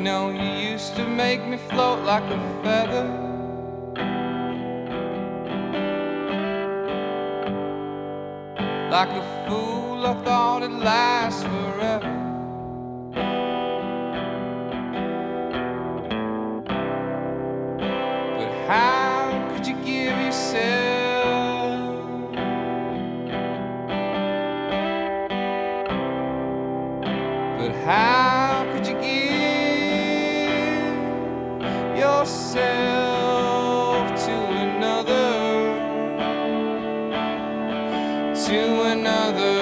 know, you used to make me float like a feather. Like a fool, I thought it'd last forever. But how could you give yourself But how could you give yourself to another? To another,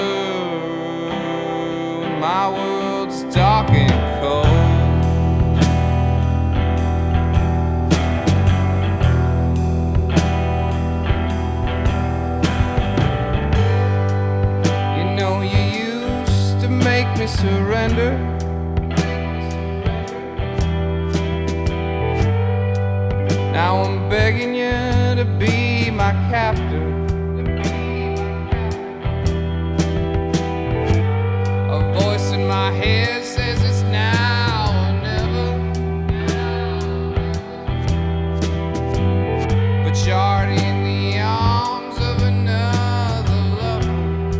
when my world's dark and cold. You know, you used to make me surrender. Now I'm begging you to be my captor. My head says it's now or never, but you're already in the arms of another lover.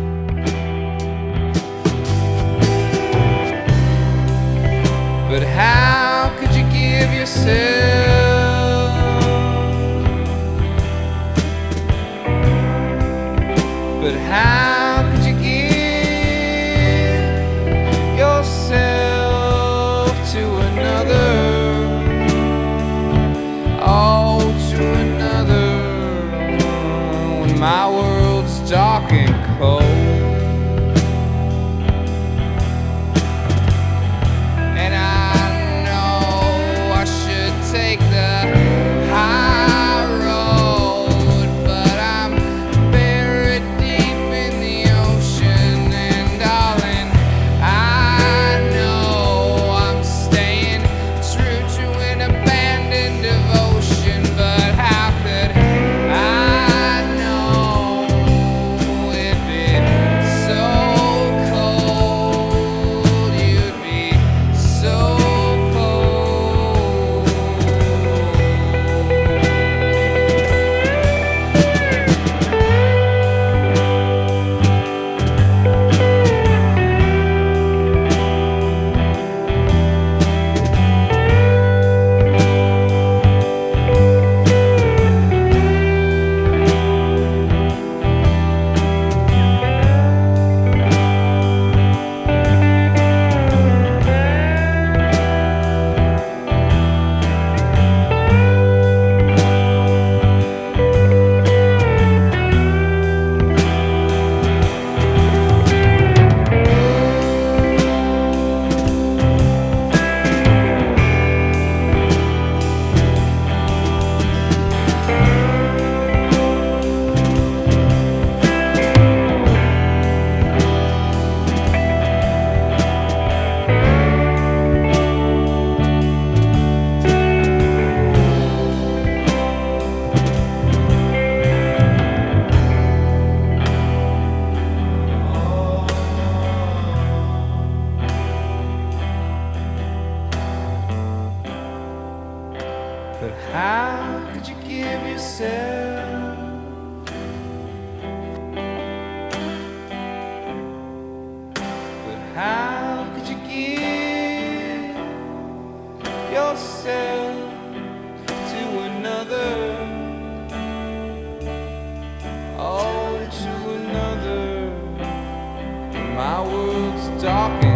But how could you give yourself? But how could you give yourself to another? Oh, to another, when my world's dark and cold. And I know I should take the high road, but I'm buried deep in the ocean. And darling, I know I'm staying true to an abandoned devotion. But how could I know it'd be so cold? You'd be so cold. But how could you give yourself? But how could you give yourself to another? Oh, to another, my world's dark.